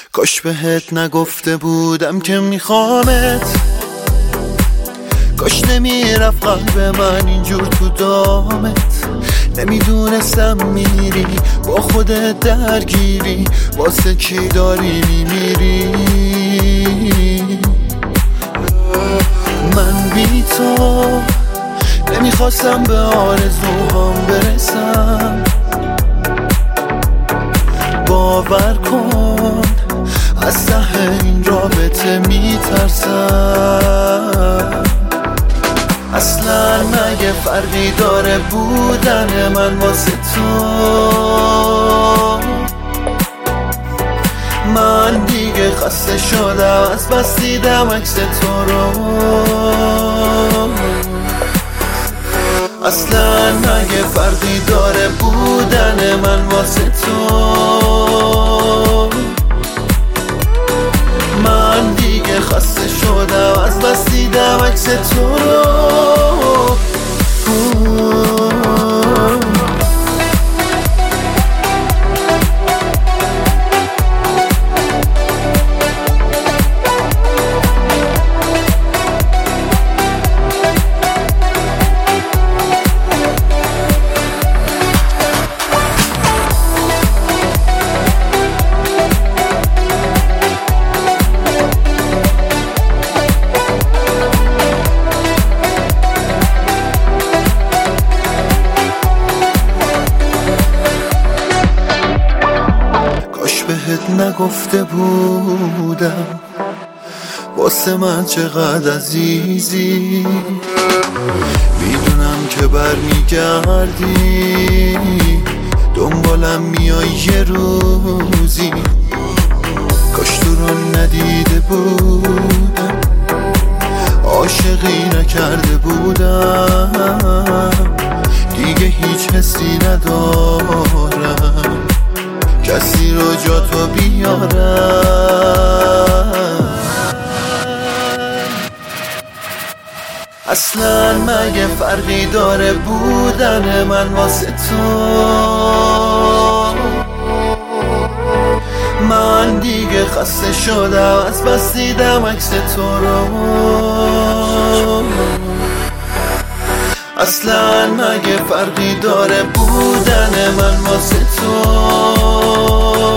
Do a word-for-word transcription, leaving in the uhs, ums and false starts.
کاش بهت نگفته بودم که میخوامت، کاش نمیرفت قلب من اینجور تو دامت. نمیدونستم میری با خودت درگیری، واسه کی داری میمیری. من بی تو نمیخواستم به آرزوهام برسم. باور کن از ته این رابطه میترسم. اصلا مگه فرقی داره بودن من واسه تو؟ من دیگه خسته شدم از بس دیدم عکس تو رو. اصلا مگه فرقی داره بودن من واسه تو؟ من دیگه خسته شدم از بس دیدم عکس تو رو. بهت نگفته بودم واسه من چقدر عزیزی. میدونم که برمیگردی دنبالم میای یه روزی. کاش تو رو ندیده بودم، عاشقی نکرده بودم، دیگه هیچ حسی ندارم کسی رو جا تو بیارم. اصلا مگه فرقی داره بودن من واسه تو؟ من دیگه خسته شدم از بس دیدم عکس تو رو. اصلا مگه فرقی داره بودن من واسه تو؟